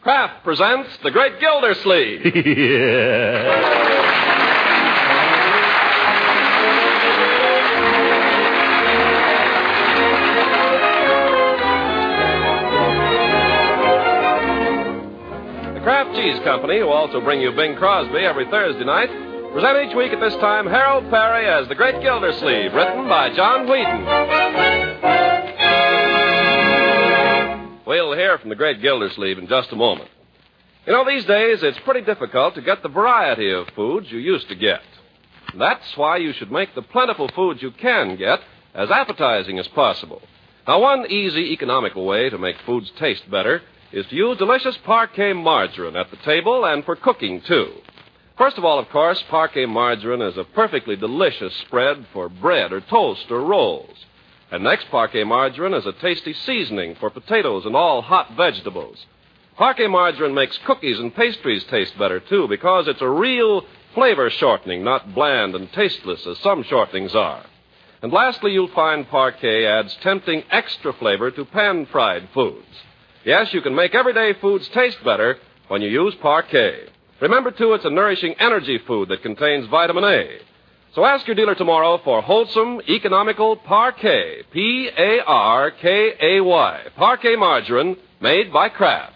Kraft presents The Great Gildersleeve. The Kraft Cheese Company, who also bring you Bing Crosby every Thursday night, present each week at this time Harold Perry as The Great Gildersleeve, written by John Whedon. We'll hear from the Great Gildersleeve in just a moment. You know, these days it's pretty difficult to get the variety of foods you used to get. That's why you should make the plentiful foods you can get as appetizing as possible. Now, one easy, economical way to make foods taste better is to use delicious Parquet margarine at the table and for cooking, too. First of all, of course, Parquet margarine is a perfectly delicious spread for bread or toast or rolls. And next, Parquet margarine is a tasty seasoning for potatoes and all hot vegetables. Parquet margarine makes cookies and pastries taste better, too, because it's a real flavor shortening, not bland and tasteless as some shortenings are. And lastly, you'll find Parquet adds tempting extra flavor to pan-fried foods. Yes, you can make everyday foods taste better when you use Parquet. Remember, too, it's a nourishing energy food that contains vitamin A. So ask your dealer tomorrow for wholesome, economical Parquet, P-A-R-K-A-Y, Parquet margarine made by Kraft.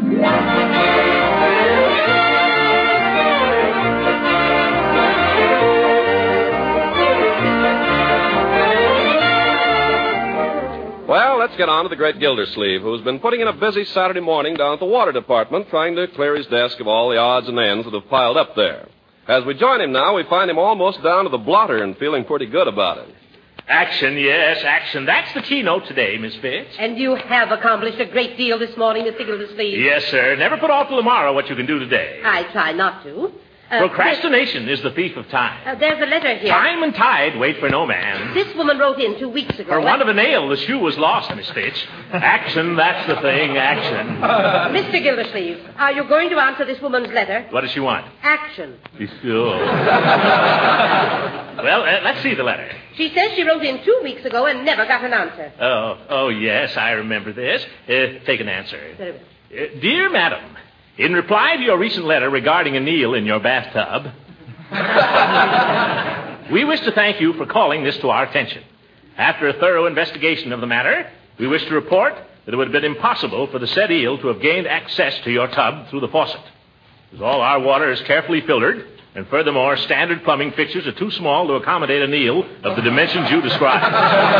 Well, let's get on to the Great Gildersleeve, who's been putting in a busy Saturday morning down at the Water Department trying to clear his desk of all the odds and ends that have piled up there. As we join him now, we find him almost down to the blotter and feeling pretty good about it. Action, yes, action. That's the keynote today, Miss Fitz. And you have accomplished a great deal this morning, Mr. Gildersleeve. Yes, sir. Never put off till tomorrow what you can do today. I try not to. Procrastination is the thief of time. There's a letter here. Time and tide wait for no man. This woman wrote in 2 weeks ago. For want of a nail, the shoe was lost, Miss Fitch. Action, that's the thing, action. Mr. Gildersleeve, are you going to answer this woman's letter? What does she want? Action. Sure. Well, let's see the letter. She says she wrote in 2 weeks ago and never got an answer. Oh, yes, I remember this. Take an answer. Very well. Dear Madam, in reply to your recent letter regarding a Neil in your bathtub, we wish to thank you for calling this to our attention. After a thorough investigation of the matter, we wish to report that it would have been impossible for the said eel to have gained access to your tub through the faucet, as all our water is carefully filtered, and furthermore, standard plumbing fixtures are too small to accommodate an eel of the dimensions you describe.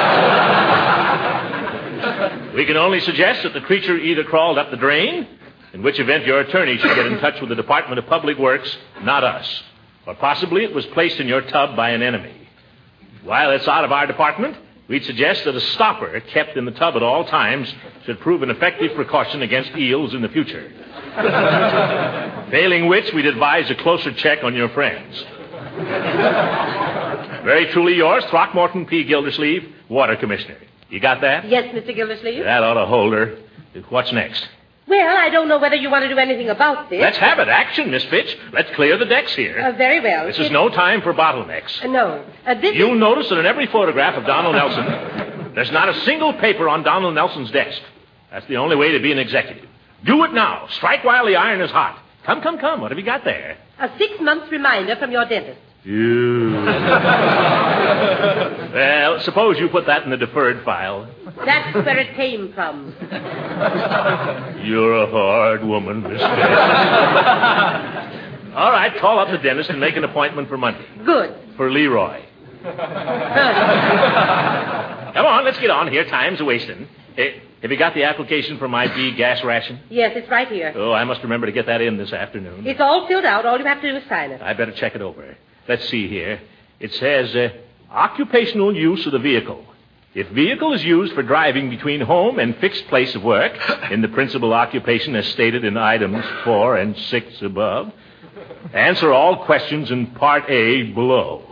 We can only suggest that the creature either crawled up the drain, in which event your attorney should get in touch with the Department of Public Works, not us. Or possibly it was placed in your tub by an enemy. While it's out of our department, we'd suggest that a stopper kept in the tub at all times should prove an effective precaution against eels in the future. Failing which, we'd advise a closer check on your friends. Very truly yours, Throckmorton P. Gildersleeve, Water Commissioner. You got that? Yes, Mr. Gildersleeve. That ought to hold her. What's next? Well, I don't know whether you want to do anything about this. Let's have it. Action, Miss Fitch. Let's clear the decks here. Very well. This is no time for bottlenecks. No. You'll notice that in every photograph of Donald Nelson, there's not a single paper on Donald Nelson's desk. That's the only way to be an executive. Do it now. Strike while the iron is hot. Come. What have you got there? A 6-month reminder from your dentist. Well, suppose you put that in the deferred file. That's where it came from. You're a hard woman, Miss Fitch. All right, call up the dentist and make an appointment for Monday. Good. For Leroy. Come on, let's get on here. Time's a-wasting. Have you got the application for my B gas ration? Yes, it's right here. Oh, I must remember to get that in this afternoon. It's all filled out. All you have to do is sign it. I better check it over. Let's see here. It says, occupational use of the vehicle. If vehicle is used for driving between home and fixed place of work, in the principal occupation as stated in items 4 and 6 above, answer all questions in Part A below.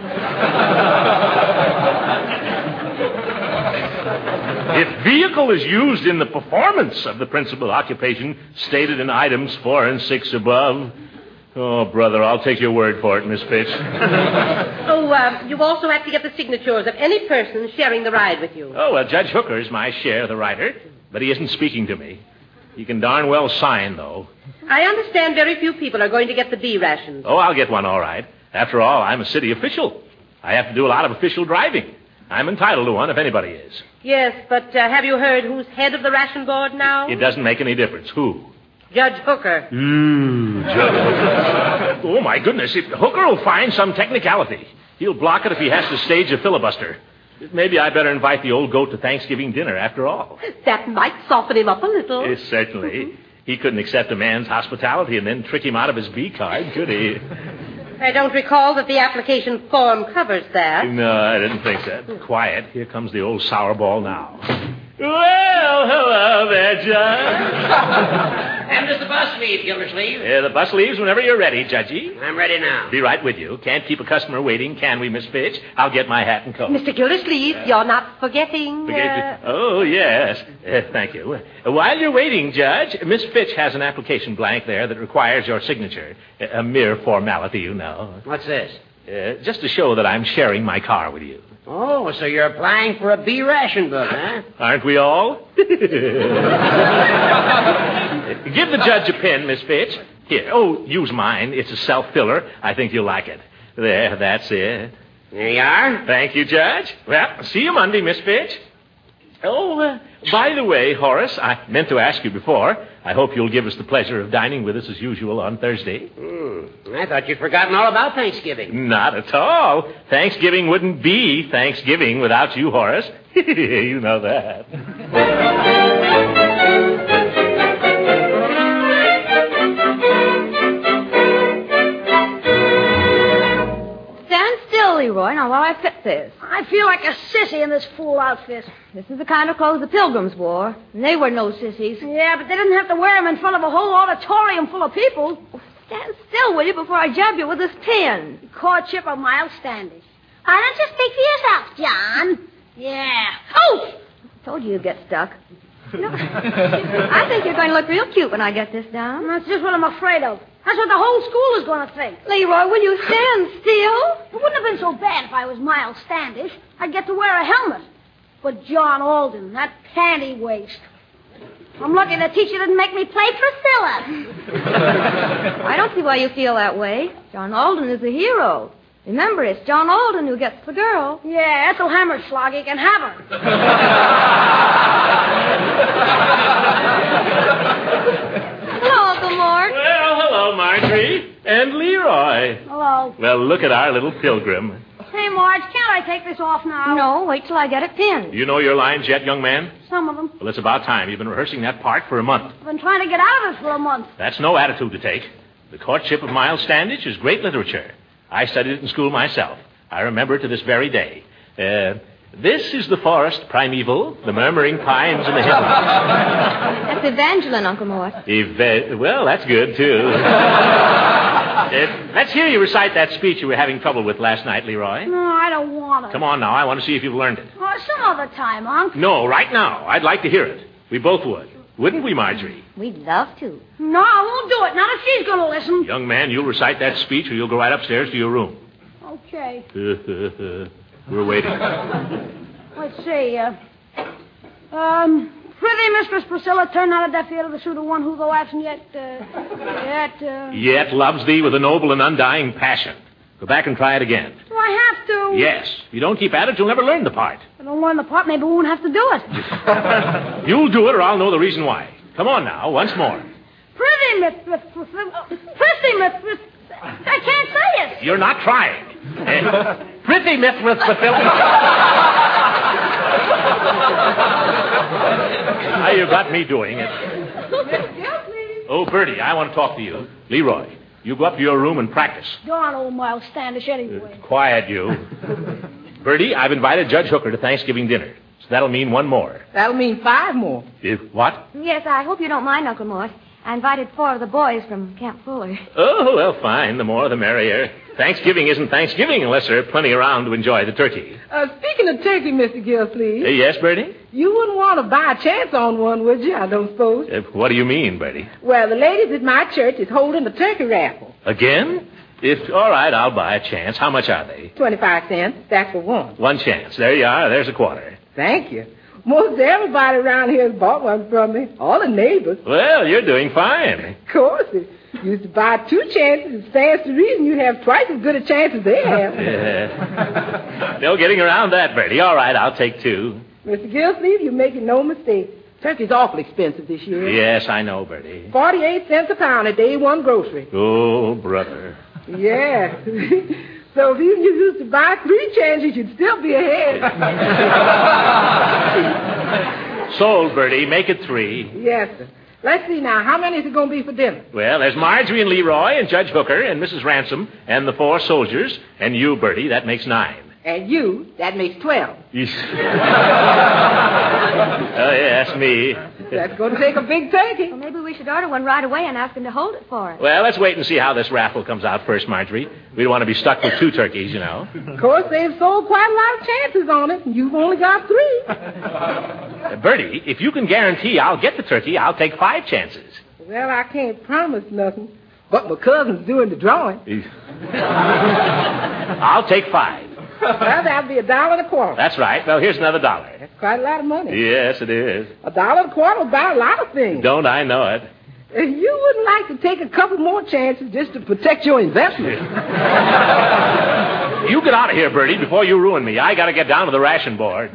If vehicle is used in the performance of the principal occupation stated in items 4 and 6 above, oh, brother, I'll take your word for it, Miss Fitch. You also have to get the signatures of any person sharing the ride with you. Oh, well, Judge Hooker is my share of the rider, but he isn't speaking to me. He can darn well sign, though. I understand very few people are going to get the B rations. Oh, I'll get one all right. After all, I'm a city official. I have to do a lot of official driving. I'm entitled to one if anybody is. Yes, but have you heard who's head of the ration board now? It doesn't make any difference. Who? Judge Hooker. Judge Hooker. Oh, my goodness. Hooker will find some technicality. He'll block it if he has to stage a filibuster. Maybe I better invite the old goat to Thanksgiving dinner after all. That might soften him up a little. Certainly. He couldn't accept a man's hospitality and then trick him out of his B card, could he? I don't recall that the application form covers that. No, I didn't think so. Quiet. Here comes the old sourball now. Well, hello there, Judge. And does the bus leave, Gildersleeve? The bus leaves whenever you're ready, Judgy. I'm ready now. Be right with you. Can't keep a customer waiting, can we, Miss Fitch? I'll get my hat and coat. Mr. Gildersleeve, you're not forgetting... Oh, yes. Thank you. While you're waiting, Judge, Miss Fitch has an application blank there that requires your signature. A mere formality, you know. What's this? Just to show that I'm sharing my car with you. Oh, so you're applying for a B ration book, huh? Aren't we all? Give the judge a pen, Miss Fitch. Here. Oh, use mine. It's a self-filler. I think you'll like it. There, that's it. There you are. Thank you, Judge. Well, see you Monday, Miss Fitch. Oh, by the way, Horace, I meant to ask you before. I hope you'll give us the pleasure of dining with us as usual on Thursday. I thought you'd forgotten all about Thanksgiving. Not at all. Thanksgiving wouldn't be Thanksgiving without you, Horace. You know that. Stand still, Leroy, now while I fit this. I feel like a sissy in this fool outfit. This is the kind of clothes the Pilgrims wore, and they were no sissies. Yeah, but they didn't have to wear them in front of a whole auditorium full of people. Stand still, will you, before I jab you with this pin? Courtship of Miles Standish. Why don't you speak for yourself, John? Yeah. Oh! I told you you'd get stuck. No, I think you're going to look real cute when I get this down. That's just what I'm afraid of. That's what the whole school is going to think. Leroy, will you stand still? It wouldn't have been so bad if I was Miles Standish. I'd get to wear a helmet. But John Alden, that panty waist. I'm lucky the teacher didn't make me play Priscilla. I don't see why you feel that way. John Alden is a hero. Remember, it's John Alden who gets the girl. Yeah, Ethel Hammerschlag, he can have her. Hello, Uncle Mort. Well, hello, Marjorie. And Leroy. Hello. Well, look at our little pilgrim. Hey, Marge, can't I take this off now? No, wait till I get it pinned. You know your lines yet, young man? Some of them. Well, it's about time. You've been rehearsing that part for a month. I've been trying to get out of it for a month. That's no attitude to take. The Courtship of Miles Standish is great literature. I studied it in school myself. I remember it to this very day. This is the forest primeval, the murmuring pines and the hills. That's Evangeline, Uncle Mort. Well, that's good, too. Let's hear you recite that speech you were having trouble with last night, Leroy. No, I don't want it. Come on now. I want to see if you've learned it. Oh, some other time, Unc. No, right now. I'd like to hear it. We both would. Wouldn't we, Marjorie? We'd love to. No, I won't do it. Not if she's going to listen. Young man, you'll recite that speech or you'll go right upstairs to your room. Okay. We're waiting. Let's see. Prithee, Mistress Priscilla, turn not a deaf ear to the suitor one who, though absent Yet loves thee with a noble and undying passion. Go back and try it again. Do I have to? Yes. If you don't keep at it, you'll never learn the part. If I don't learn the part, maybe we won't have to do it. You'll do it or I'll know the reason why. Come on now, once more. Prithee, Mistress I can't say it. You're not trying. Prithee, Mistress Priscilla. Now you got me doing it. Oh, Bertie, I want to talk to you. Leroy, you go up to your room and practice. Darn old Miles Standish anyway. Quiet, you. Bertie, I've invited Judge Hooker to Thanksgiving dinner. So that'll mean one more. That'll mean 5 more. What? Yes, I hope you don't mind, Uncle Mort. I invited 4 of the boys from Camp Fuller. Oh, well, fine. The more, the merrier. Thanksgiving isn't Thanksgiving unless there are plenty around to enjoy the turkey. Speaking of turkey, Mr. Gilsleeve. Yes, Bertie? You wouldn't want to buy a chance on one, would you? I don't suppose. What do you mean, Bertie? Well, the ladies at my church is holding the turkey raffle. Again? All right, I'll buy a chance. How much are they? 25 cents. That's for one. One chance. There you are. There's a quarter. Thank you. Most everybody around here has bought one from me. All the neighbors. Well, you're doing fine. Of course. If you used to buy 2 chances, it stands to reason you have twice as good a chance as they have. Yeah. No getting around that, Bertie. All right, I'll take 2. Mr. Gillsleeve, you're making no mistake. Turkey's awful expensive this year. Yes, I know, Bertie. 48 cents a pound at Day One Grocery. Oh, brother. Yeah. So if you used to buy 3 chances, you'd still be ahead. Sold, Bertie. Make it 3. Yes, sir. Let's see now. How many is it going to be for dinner? Well, there's Marjorie and Leroy and Judge Hooker and Mrs. Ransom and the 4 soldiers. And you, Bertie, that makes 9. And you, that makes 12. Yes. Oh, yes, me. That's going to take a big turkey. Well, maybe we should order one right away and ask him to hold it for us. Well, let's wait and see how this raffle comes out first, Marjorie. We don't want to be stuck with 2 turkeys, you know. Of course, they've sold quite a lot of chances on it, and you've only got 3. Bertie, if you can guarantee I'll get the turkey, I'll take 5 chances. Well, I can't promise nothing, but my cousin's doing the drawing. I'll take 5. Well, that'll be $1.25. That's right. Well, here's another $1. That's quite a lot of money. Yes, it is. $1.25 will buy a lot of things. Don't I know it? You wouldn't like to take a couple more chances just to protect your investment. You get out of here, Bertie, before you ruin me. I got to get down to the ration board.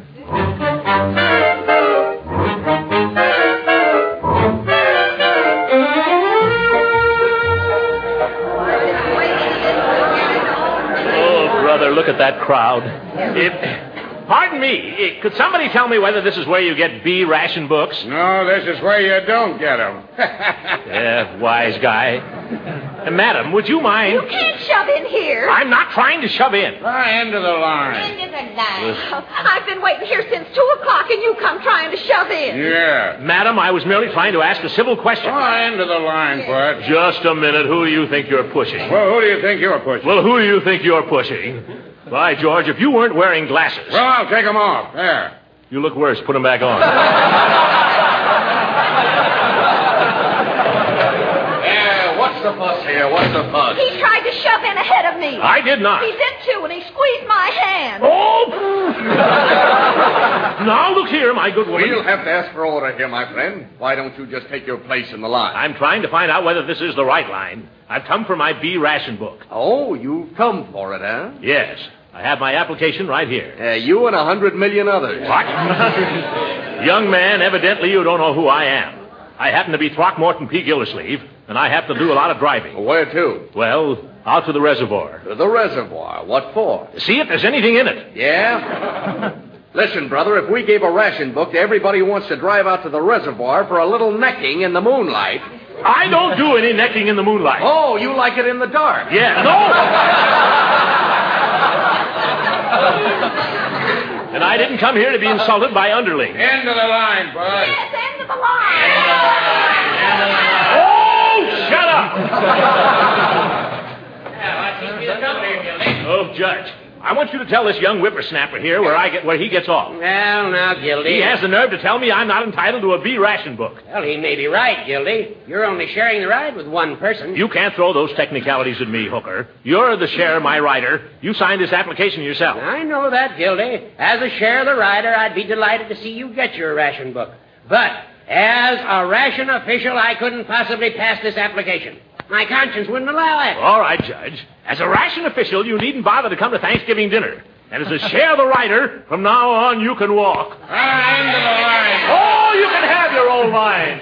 Look at that crowd. Pardon me, could somebody tell me whether this is where you get B ration books? No, this is where you don't get them. Yeah, wise guy. Madam, would you mind? You can't shove in here. I'm not trying to shove in. Try into the line. Into the line. I've been waiting here since 2 o'clock, and you come trying to shove in. Yeah. Madam, I was merely trying to ask a civil question. Try into the line, Bud. Just a minute. Who do you think you're pushing? Well, who do you think you're pushing? Well, who do you think you're pushing? By George, if you weren't wearing glasses... Well, I'll take them off. There. You look worse. Put them back on. What's the fuss here? What's the fuss? He tried to shove in ahead of me. I did not. He did, too, and he squeezed my hand. Oh! Now, look here, my good woman. We'll have to ask for order here, my friend. Why don't you just take your place in the line? I'm trying to find out whether this is the right line. I've come for my B ration book. Oh, you've come for it, huh? Yes. I have my application right here. You and 100 million others. What? Young man, evidently you don't know who I am. I happen to be Throckmorton P. Gildersleeve, and I have to do a lot of driving. Where to? Well, out to the reservoir. To the reservoir? What for? See if there's anything in it. Yeah? Listen, brother, if we gave a ration book to everybody who wants to drive out to the reservoir for a little necking in the moonlight... I don't do any necking in the moonlight. Oh, you like it in the dark? Yeah, no! And I didn't come here to be insulted by underlings. End of the line, Bud. Yes, end of the line. Oh, shut up! Oh, Judge, I want you to tell this young whippersnapper here where he gets off. Well, now, Gildy. He has the nerve to tell me I'm not entitled to a B ration book. Well, he may be right, Gildy. You're only sharing the ride with one person. You can't throw those technicalities at me, Hooker. You're the share, my rider. You signed this application yourself. I know that, Gildy. As a share of the rider, I'd be delighted to see you get your ration book. But as a ration official, I couldn't possibly pass this application. My conscience wouldn't allow it. All right, Judge. As a ration official, you needn't bother to come to Thanksgiving dinner. And as a share of the rider, from now on, you can walk. End of the line. Oh, you can have your old line.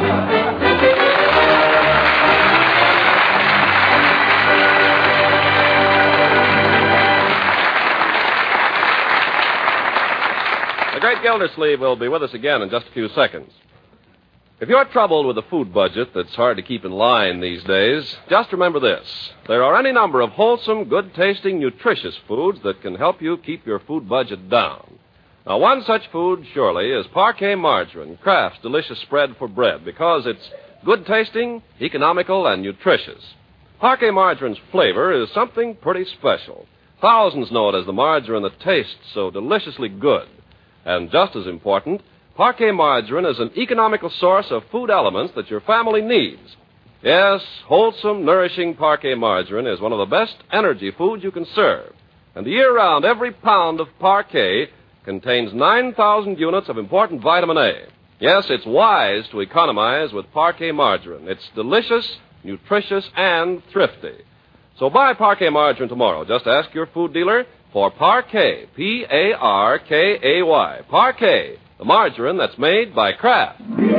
The great Gildersleeve will be with us again in just a few seconds. If you're troubled with a food budget that's hard to keep in line these days, just remember this. There are any number of wholesome, good-tasting, nutritious foods that can help you keep your food budget down. Now, one such food, surely, is Parquet Margarine, Kraft's delicious spread for bread, because it's good-tasting, economical, and nutritious. Parquet Margarine's flavor is something pretty special. Thousands know it as the margarine that tastes so deliciously good. And just as important, Parquet Margarine is an economical source of food elements that your family needs. Yes, wholesome, nourishing Parquet Margarine is one of the best energy foods you can serve. And year-round, every pound of Parquet contains 9,000 units of important vitamin A. Yes, it's wise to economize with Parquet margarine. It's delicious, nutritious, and thrifty. So buy Parquet margarine tomorrow. Just ask your food dealer for Parquet, Parkay. Parquet, the margarine that's made by Kraft.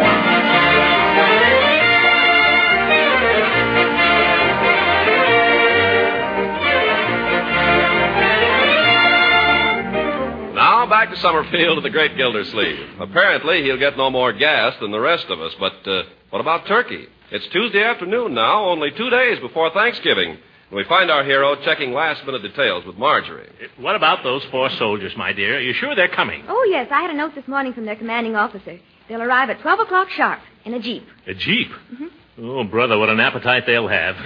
Now back to Summerfield and the great Gildersleeve. Apparently, he'll get no more gas than the rest of us, but what about turkey? It's Tuesday afternoon now, only 2 days before Thanksgiving. We find our hero checking last-minute details with Marjorie. What about those 4 soldiers, my dear? Are you sure they're coming? Oh, yes. I had a note this morning from their commanding officer. They'll arrive at 12 o'clock sharp in a jeep. A jeep? Mm-hmm. Oh, brother, what an appetite they'll have.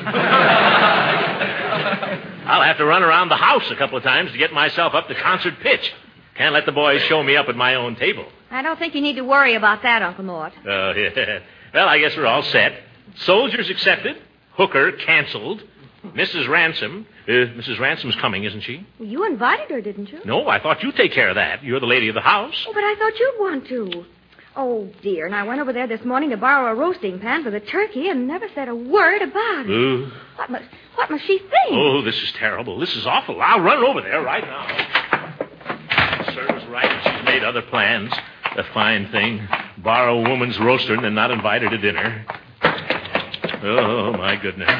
I'll have to run around the house a couple of times to get myself up to concert pitch. Can't let the boys show me up at my own table. I don't think you need to worry about that, Uncle Mort. Oh, yeah. Well, I guess we're all set. Soldiers accepted. Hooker canceled. Mrs. Ransom's coming, isn't she? Well, you invited her, didn't you? No, I thought you'd take care of that. You're the lady of the house. Oh, but I thought you'd want to. Oh, dear, and I went over there this morning to borrow a roasting pan for the turkey and never said a word about it. Ooh. What must she think? Oh, this is terrible. This is awful. I'll run over there right now. Serves right. She's made other plans. A fine thing. Borrow a woman's roaster and then not invite her to dinner. Oh, my goodness.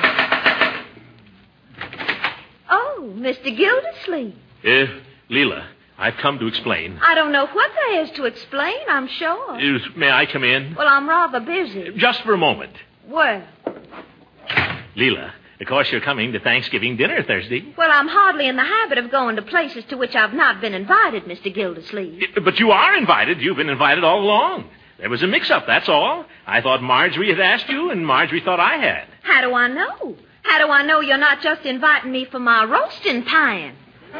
Oh, Mr. Gildersleeve. Leela, I've come to explain. I don't know what there is to explain, I'm sure. May I come in? Well, I'm rather busy. Just for a moment. Well? Leela, of course you're coming to Thanksgiving dinner Thursday. Well, I'm hardly in the habit of going to places to which I've not been invited, Mr. Gildersleeve. But you are invited. You've been invited all along. There was a mix-up, that's all. I thought Marjorie had asked you, and Marjorie thought I had. How do I know? How do I know you're not just inviting me for my roasting pan?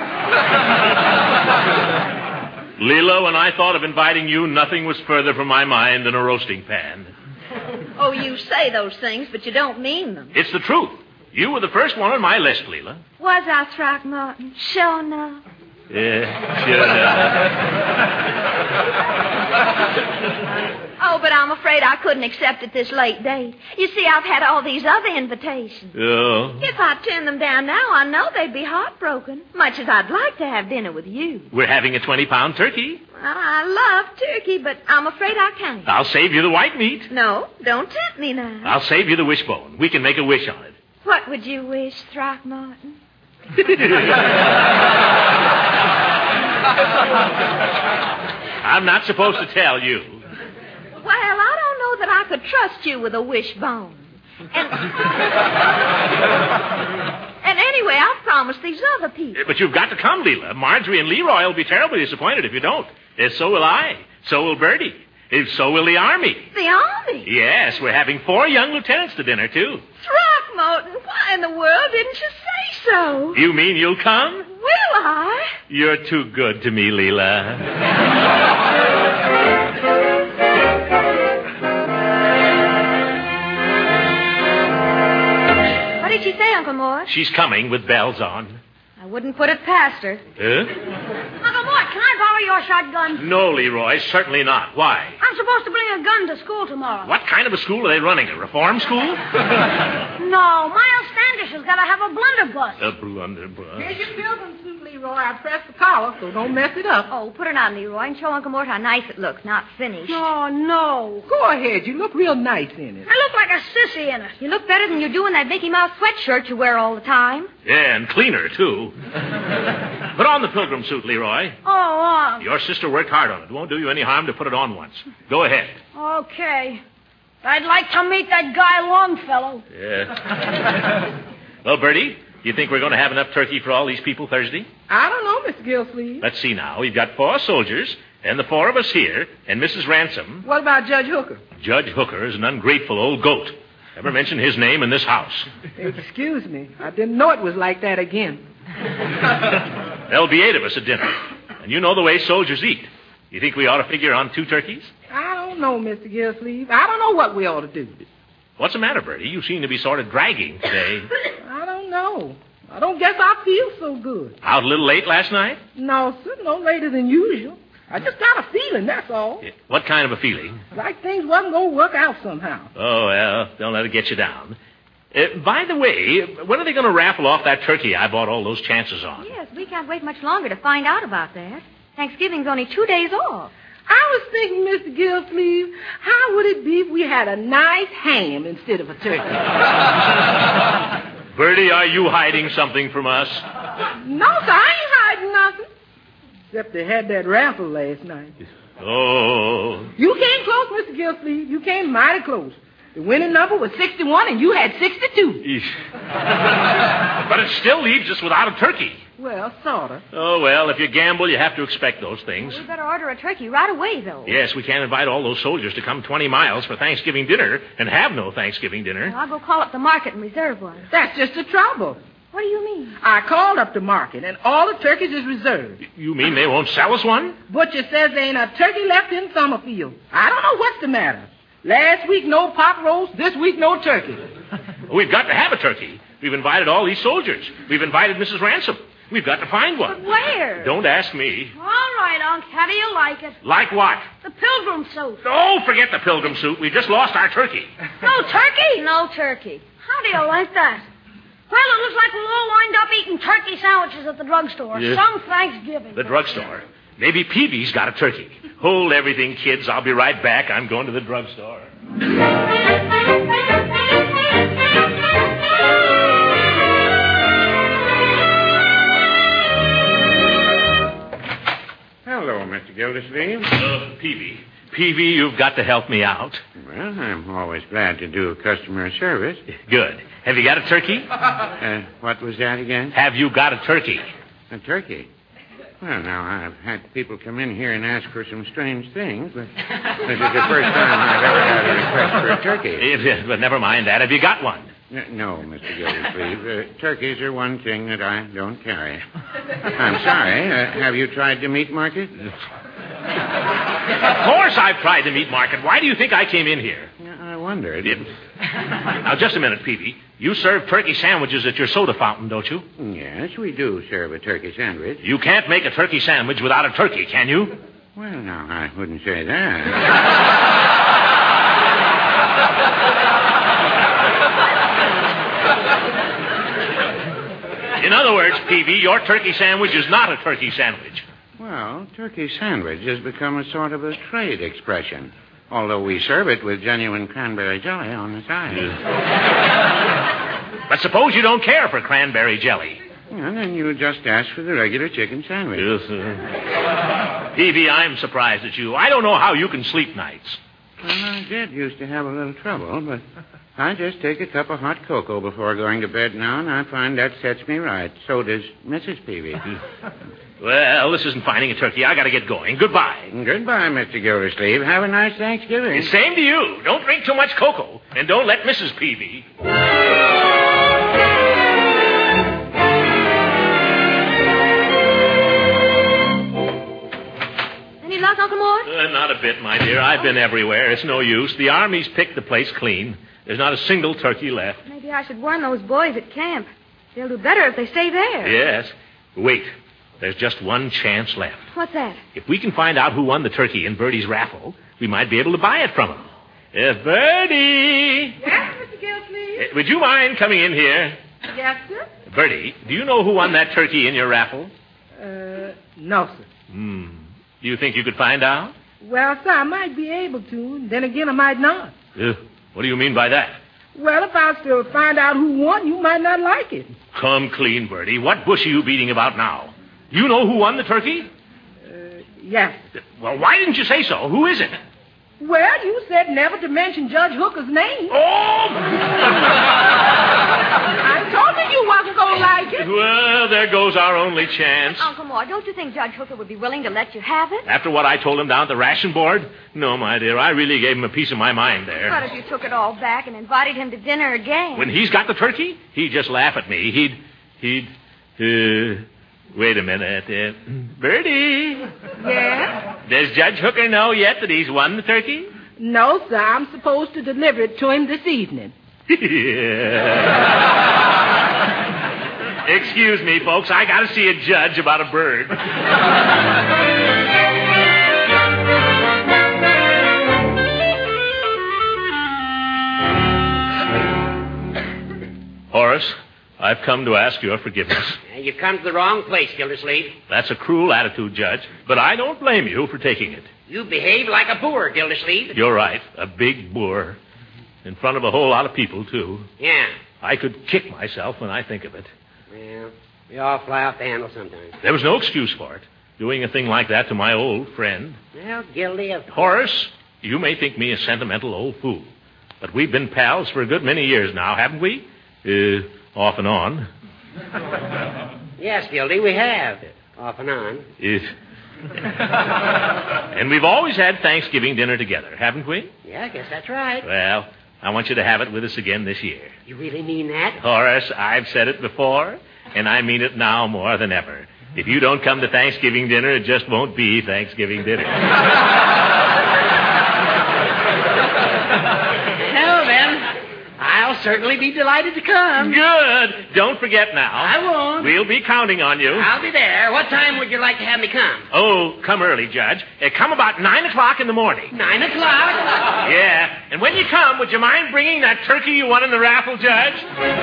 Leela, when I thought of inviting you, nothing was further from my mind than a roasting pan. Oh, you say those things, but you don't mean them. It's the truth. You were the first one on my list, Leela. Was I, Throckmorton? Sure enough. Yeah, sure enough. Oh, but I'm afraid I couldn't accept at this late date. You see, I've had all these other invitations. Oh. If I turned them down now, I know they'd be heartbroken, much as I'd like to have dinner with you. We're having a 20-pound turkey. Well, I love turkey, but I'm afraid I can't. I'll save you the white meat. No, don't tempt me now. I'll save you the wishbone. We can make a wish on it. What would you wish, Throckmorton? I'm not supposed to tell you. Well, I don't know that I could trust you with a wishbone. And anyway, I've promised these other people. But you've got to come, Leela. Marjorie and Leroy will be terribly disappointed if you don't. So will I. So will Bertie. So will the Army. The Army? Yes, we're having 4 young lieutenants to dinner, too. Throckmorton, why in the world didn't you say so? You mean you'll come? Will I? You're too good to me, Leela. What did she say, Uncle Mort? She's coming with bells on. I wouldn't put it past her. Uncle Mort, can I borrow your shotgun? No, Leroy, certainly not. Why? I'm supposed to bring a gun to school tomorrow. What kind of a school are they running? A reform school? No, Miles Standish has got to have a blunderbuss. A blunderbuss. Here's your pilgrim suit, Leroy. I pressed the collar, so don't mess it up. Oh, put it on, Leroy, and show Uncle Mort how nice it looks, not finished. Oh, no. Go ahead. You look real nice in it. I look like a sissy in it. You look better than you do in that Mickey Mouse sweatshirt you wear all the time. Yeah, and cleaner, too. Put on the pilgrim suit, Leroy. Oh, Your sister worked hard on it. It won't do you any harm to put it on once. Go ahead. Okay. I'd like to meet that guy Longfellow. Yeah. Well, Bertie, you think we're going to have enough turkey for all these people Thursday? I don't know, Mr. Gildersleeve. Let's see now. We've got 4 soldiers, and the 4 of us here, and Mrs. Ransom. What about Judge Hooker? Judge Hooker is an ungrateful old goat. Never mention his name in this house. Excuse me. I didn't know it was like that again. There'll be 8 of us at dinner. And you know the way soldiers eat. You think we ought to figure on 2 turkeys? I don't know, Mr. Gildersleeve. I don't know what we ought to do. What's the matter, Bertie? You seem to be sort of dragging today. I don't know. I don't guess I feel so good. Out a little late last night? No, sir, no later than usual. I just got a feeling, that's all. What kind of a feeling? Like things wasn't going to work out somehow. Oh, well, don't let it get you down. By the way, when are they going to raffle off that turkey I bought all those chances on? Yes, we can't wait much longer to find out about that. Thanksgiving's only 2 days off. I was thinking, Mr. Gillsleeve, how would it be if we had a nice ham instead of a turkey? Bertie, are you hiding something from us? No, sir, I ain't hiding nothing. Except they had that raffle last night. Oh. You came close, Mr. Gillsleeve. You came mighty close. The winning number was 61, and you had 62. But it still leaves us without a turkey. Well, sort of. Oh, well, if you gamble, you have to expect those things. We better order a turkey right away, though. Yes, we can't invite all those soldiers to come 20 miles for Thanksgiving dinner and have no Thanksgiving dinner. Well, I'll go call up the market and reserve one. That's just the trouble. What do you mean? I called up the market, and all the turkeys is reserved. You mean they won't sell us one? Butcher says there ain't a turkey left in Summerfield. I don't know what's the matter. Last week, no pot roast. This week, no turkey. We've got to have a turkey. We've invited all these soldiers. We've invited Mrs. Ransom. We've got to find one. But where? Don't ask me. All right, Unc. How do you like it? Like what? The pilgrim suit. Oh, forget the pilgrim suit. We just lost our turkey. No turkey? No turkey. How do you like that? Well, it looks like we'll all wind up eating turkey sandwiches at the drugstore. Yeah. Some Thanksgiving. The drugstore. Maybe Peavy's got a turkey. Hold everything, kids. I'll be right back. I'm going to the drugstore. Hello, Mr. Gildersleeve. Peavy. Peavy, you've got to help me out. Well, I'm always glad to do customer service. Good. Have you got a turkey? What was that again? Have you got a turkey? A turkey? Well, now, I've had people come in here and ask for some strange things, but this is the first time I've ever had a request for a turkey. But never mind that. Have you got one? No, Mr. Gildersleeve. Turkeys are one thing that I don't carry. I'm sorry. Have you tried the meat market? Of course I've tried the meat market. Why do you think I came in here? I wondered. Now, just a minute, Peavy. You serve turkey sandwiches at your soda fountain, don't you? Yes, we do serve a turkey sandwich. You can't make a turkey sandwich without a turkey, can you? Well, now, I wouldn't say that. In other words, Peavy, your turkey sandwich is not a turkey sandwich. Well, turkey sandwich has become a sort of a trade expression, although we serve it with genuine cranberry jelly on the side. But suppose you don't care for cranberry jelly. Well, then you just ask for the regular chicken sandwich. Yes, Peavy, I'm surprised at you. I don't know how you can sleep nights. Well, I did used to have a little trouble, but I just take a cup of hot cocoa before going to bed now, and I find that sets me right. So does Mrs. Peavy. Well, this isn't finding a turkey. I got to get going. Goodbye. Goodbye, Mr. Gildersleeve. Have a nice Thanksgiving. Same to you. Don't drink too much cocoa, and don't let Mrs. Peavy. Any luck, Uncle Mort? Not a bit, my dear. I've been everywhere. It's no use. The Army's picked the place clean. There's not a single turkey left. Maybe I should warn those boys at camp. They'll do better if they stay there. Yes. Wait. There's just one chance left. What's that? If we can find out who won the turkey in Bertie's raffle, we might be able to buy it from him. Bertie! Yes, Mr. Gilsleeve? Would you mind coming in here? Yes, sir? Bertie, do you know who won that turkey in your raffle? No, sir. Do you think you could find out? Well, sir, I might be able to, and then again I might not. What do you mean by that? Well, if I was to find out who won, you might not like it. Come clean, Bertie. What bush are you beating about now? You know who won the turkey? Yes. Well, why didn't you say so? Who is it? Well, you said never to mention Judge Hooker's name. Oh! I told you you wasn't going to like it. Well, there goes our only chance. Uncle Mort, don't you think Judge Hooker would be willing to let you have it? After what I told him down at the ration board? No, my dear, I really gave him a piece of my mind there. What if you took it all back and invited him to dinner again? When he's got the turkey, he'd just laugh at me. Wait a minute. Bertie. Yeah? Does Judge Hooker know yet that he's won the turkey? No, sir. I'm supposed to deliver it to him this evening. Excuse me, folks. I got to see a judge about a bird. Horace, I've come to ask your forgiveness. You come to the wrong place, Gildersleeve. That's a cruel attitude, Judge, but I don't blame you for taking it. You behave like a boor, Gildersleeve. You're right, a big boor. In front of a whole lot of people, too. Yeah. I could kick myself when I think of it. Well, we all fly off the handle sometimes. There was no excuse for it, doing a thing like that to my old friend. Well, Gildy, of Horace, you may think me a sentimental old fool, but we've been pals for a good many years now, haven't we? Off and on. Yes, Gildy, we have. Off and on. And we've always had Thanksgiving dinner together, haven't we? Yeah, I guess that's right. Well, I want you to have it with us again this year. You really mean that? Horace, I've said it before, and I mean it now more than ever. If you don't come to Thanksgiving dinner, it just won't be Thanksgiving dinner. Well, then, I'll certainly be delighted to come. Good. Don't forget now. I won't. We'll be counting on you. I'll be there. What time would you like to have me come? Oh, come early, Judge. Come about 9 o'clock in the morning. 9 o'clock? Yeah. And when you come, would you mind bringing that turkey you won in the raffle, Judge?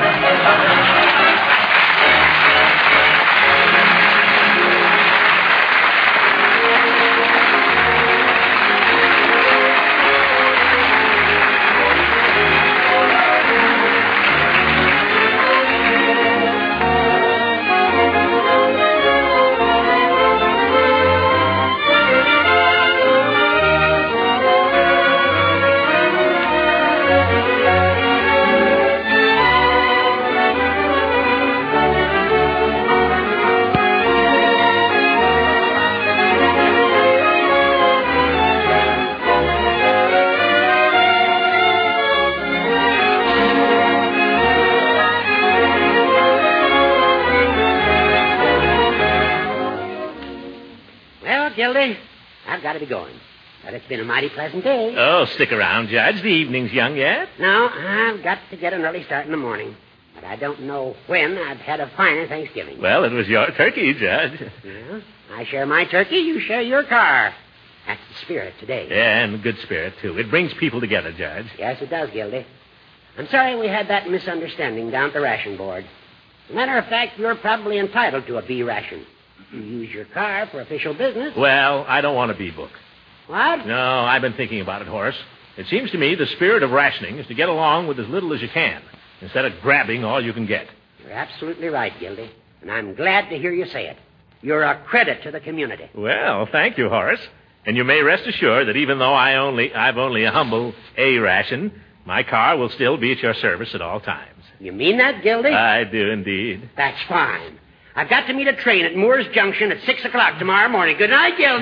Gildy, I've got to be going. But it's been a mighty pleasant day. Oh, stick around, Judge. The evening's young yet. No, I've got to get an early start in the morning. But I don't know when I've had a finer Thanksgiving. Well, it was your turkey, Judge. Well, I share my turkey, you share your car. That's the spirit today. Yeah, and good spirit, too. It brings people together, Judge. Yes, it does, Gildy. I'm sorry we had that misunderstanding down at the ration board. As a matter of fact, you're probably entitled to a B ration. You use your car for official business. Well, I don't want a B book. What? No, I've been thinking about it, Horace. It seems to me the spirit of rationing is to get along with as little as you can, instead of grabbing all you can get. You're absolutely right, Gildy. And I'm glad to hear you say it. You're a credit to the community. Well, thank you, Horace. And you may rest assured that even though I've only a humble A ration, my car will still be at your service at all times. You mean that, Gildy? I do indeed. That's fine. I've got to meet a train at Moore's Junction at 6 o'clock tomorrow morning. Good night, Gildy.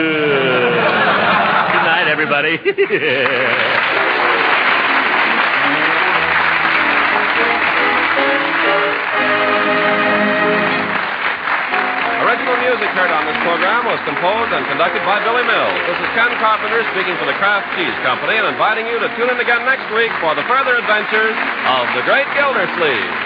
Good night, everybody. Original music heard on this program was composed and conducted by Billy Mills. This is Ken Carpenter speaking for the Kraft Cheese Company and inviting you to tune in again next week for the further adventures of the Great Gildersleeve.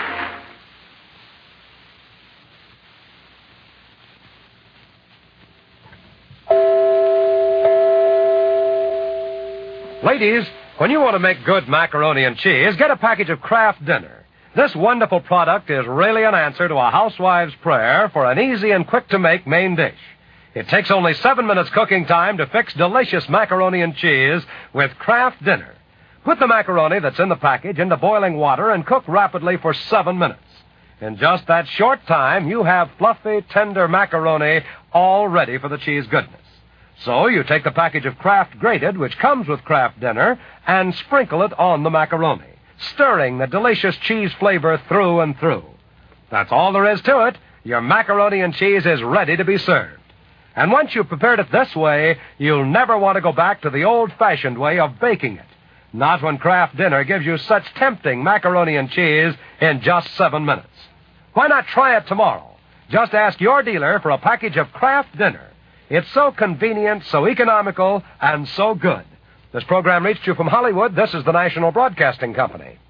Ladies, when you want to make good macaroni and cheese, get a package of Kraft Dinner. This wonderful product is really an answer to a housewife's prayer for an easy and quick-to-make main dish. It takes only 7 minutes cooking time to fix delicious macaroni and cheese with Kraft Dinner. Put the macaroni that's in the package into boiling water and cook rapidly for 7 minutes. In just that short time, you have fluffy, tender macaroni all ready for the cheese goodness. So you take the package of Kraft Grated, which comes with Kraft Dinner, and sprinkle it on the macaroni, stirring the delicious cheese flavor through and through. That's all there is to it. Your macaroni and cheese is ready to be served. And once you've prepared it this way, you'll never want to go back to the old-fashioned way of baking it. Not when Kraft Dinner gives you such tempting macaroni and cheese in just 7 minutes. Why not try it tomorrow? Just ask your dealer for a package of Kraft Dinner. It's so convenient, so economical, and so good. This program reached you from Hollywood. This is the National Broadcasting Company.